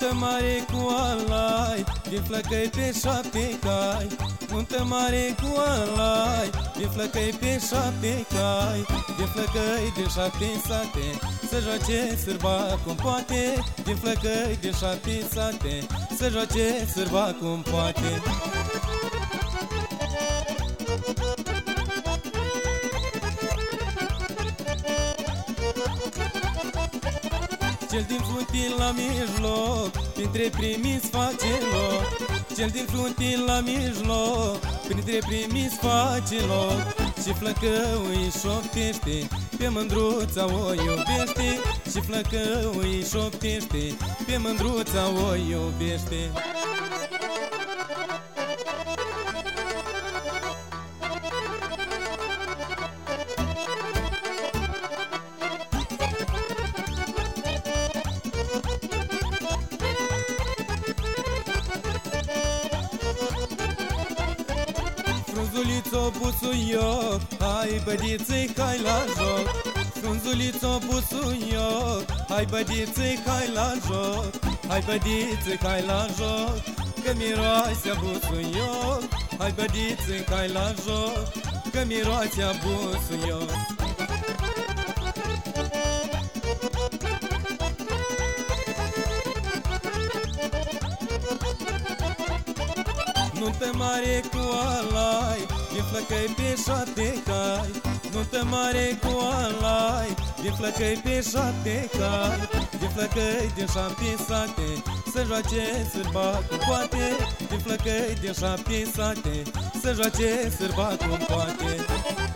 Nuntă mare cu alai, din flăcăi pe 7 cai. Nuntă mare cu alai, din flăcăi pe 7 cai. Din flăcăi din 7 sate, să joace sârba cum poate. Din flăcăi din 7 sate, să joace sârba cum poate. Cel din fruntil la mijloc, printre primiți face loc. Cel din fruntil la mijloc, printre primiți face loc. Și flăcău îi șoptește, pe mândruța o iubește. Și flăcău îi șoptește, pe mândruța o iubește. Frunzulițo busuioc, hai bădiței, hai la joc. Frunzulițo busuioc, hai bădiței, hai la joc. Hai bădiței, hai la joc, că miroase a busuioc. Hai bădiței, hai la joc, că miroase a busuioc. Nuntă mare cu alai, din flăcăi pe 7 cai. Nuntă mare cu alai, din flăcăi pe 7 cai. Din flăcăi din 7 sate, să joace sârba cum poate. Din flăcăi din 7 sate, să joace sârba cum poate.